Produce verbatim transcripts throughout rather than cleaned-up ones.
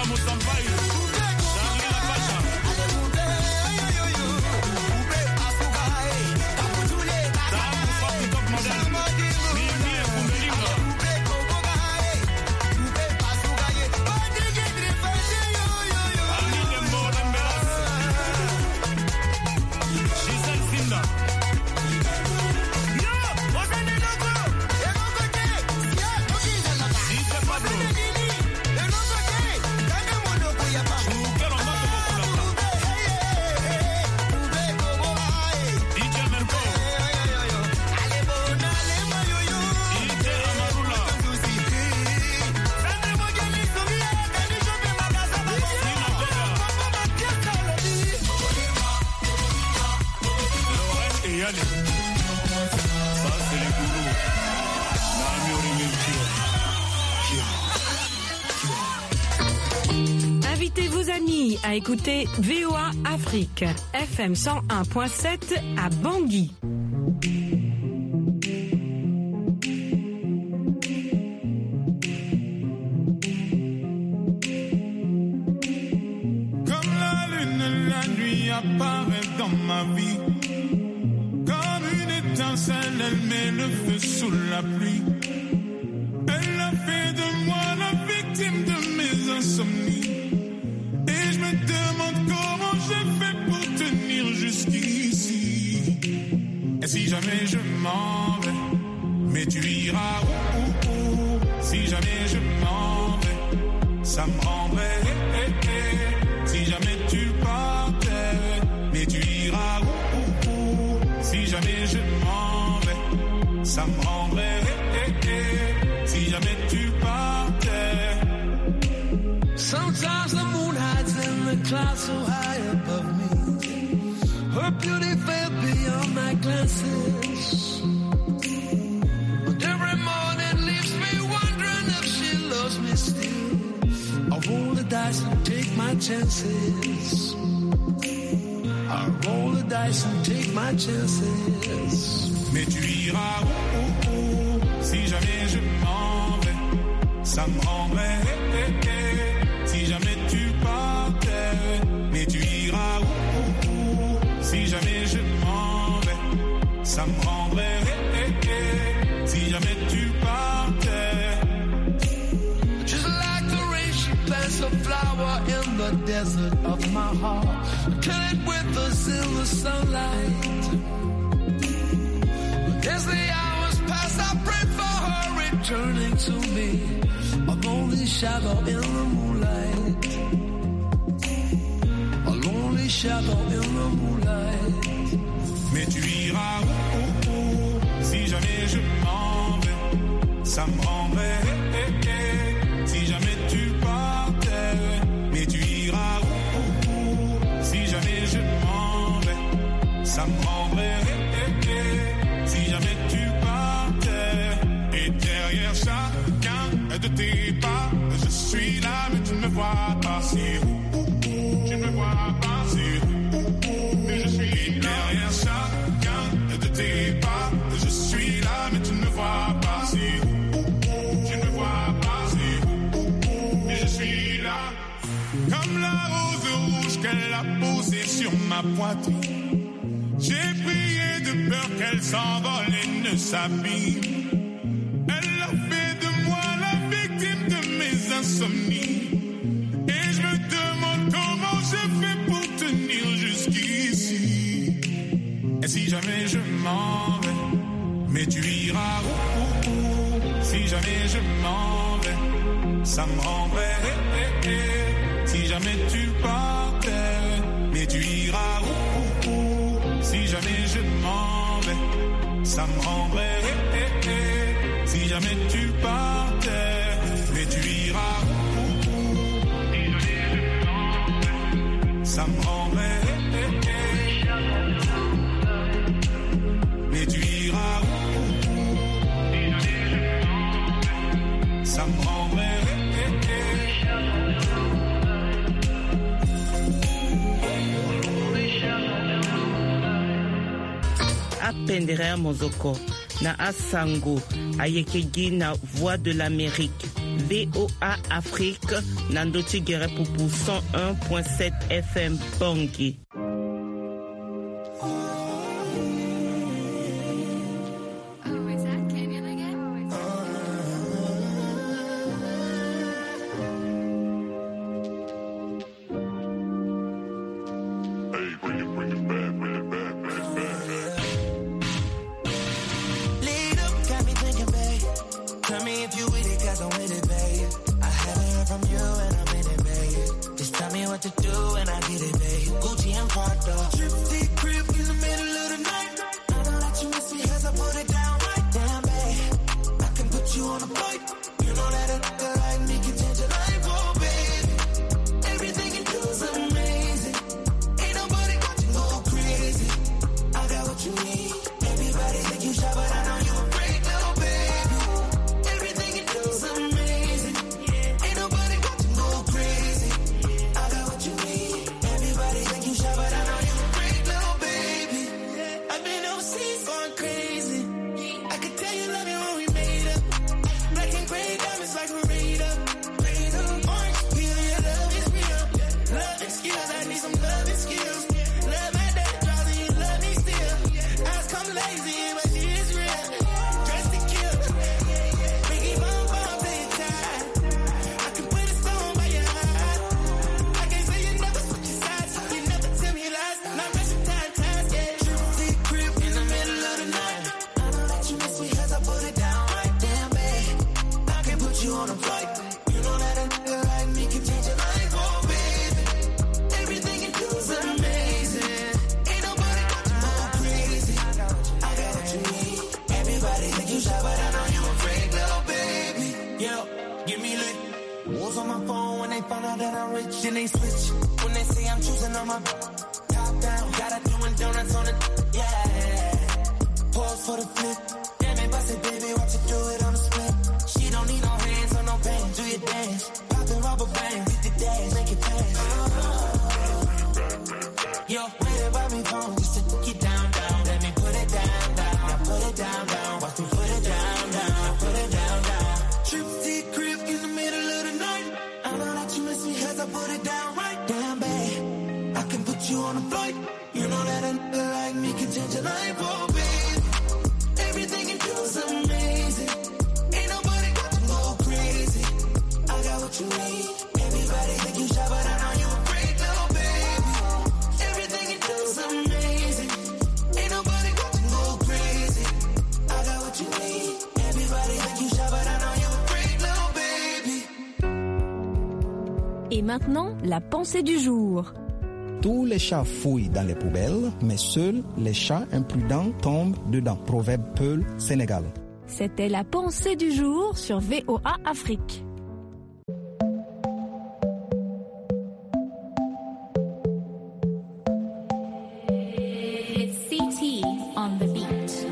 Invitez vos amis à écouter V O A Afrique, F M cent un point sept à Bangui. Comme la lune, la nuit apparaît dans ma vie. Comme une étincelle, elle met le feu sous la pluie. Elle a fait de moi la victime de mes insomnies. Et je me demande comment j'ai fait pour tenir jusqu'ici. Et si jamais je m'en vais, mais tu iras où, où, où. Si jamais je m'en vais, ça me rendrait eh, eh, eh. Si jamais tu partais, mais tu iras où, où, où. Si jamais je m'en vais, ça me rendrait eh, eh, eh. Si jamais tu partais. Sometimes the moon hides in the clouds so high above me. Her beauty fell beyond my glances. But every morning leaves me wondering if she loves me still. I roll the dice and take my chances. I roll the dice and take my chances. Mais tu iras où, où, où. Si jamais je m'en vais, ça me rendrait eh, eh, eh. Si jamais tu partais, mais tu iras où, où, où. Si jamais je m'en vais, ça me rendrait eh, eh, eh. Si jamais tu partais. Just like the rain, she plants a flower in the desert of my heart. Kill it with us in the sunlight. As the hours pass, I pray for her returning to me. A lonely shadow in the moonlight. A lonely shadow in the moonlight. Mais tu iras où, où, où. Si jamais je m'en vais, ça me rendrait eh, eh, eh. Si jamais tu partais, mais tu iras où, où, où. Si jamais je m'en vais, ça me rendrait eh, eh, eh. Si jamais tu partais. Et derrière chacun de tes pas, je suis là mais tu ne me vois pas. C'est où, où, où. Tu ne me vois pas. C'est où, où, où. Mais je suis là. Derrière chacun de tes pas, je suis là mais tu ne me vois pas. C'est où, où, où. Tu ne me vois pas. C'est où, où, où. Mais je suis là. Comme la rose rouge qu'elle a posée sur ma poitrine. J'ai prié de peur qu'elle s'envole et ne s'abîme. Elle a fait de moi la victime de mes insomnies. Et je me demande comment je fais pour tenir jusqu'ici. Et si jamais je m'en vais, mais tu iras où, où, où. Si jamais je m'en vais, ça me rendrait eh, eh, eh. Si jamais tu partais, mais tu iras où, où, où. Si jamais je m'en vais, ça me rendrait eh, eh, eh. Si jamais tu partais, mais tu iras où, où, où. Si jamais je m'en vais, ça me rendrait eh, eh, eh. Mais tu iras où, où, où. Si jamais je m'en vais, ça me rendrait eh, eh, eh. Apendere Mozoko na Asango ayekegi na Voix de l'Amérique V O A Afrique, Nandoti Guerre Poupou cent un point sept F M Bangui. Et maintenant, la pensée du jour. Tous les chats fouillent dans les poubelles, mais seuls les chats imprudents tombent dedans. Proverbe Peul, Sénégal. C'était la pensée du jour sur V O A Afrique. It's C T on the beat.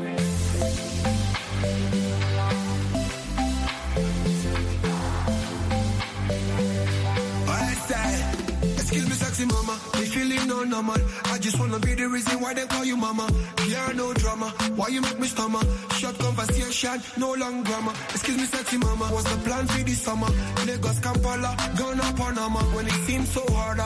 Excuse me, sexy mama, this feeling no normal. I just wanna be the reason why they call you mama. Yeah, no drama, why you make me stammer? Short conversation, no long grammar. Excuse me, sexy mama, what's the plan for this summer? Lagos, Kampala, Ghana, Panama. When it seems so hard,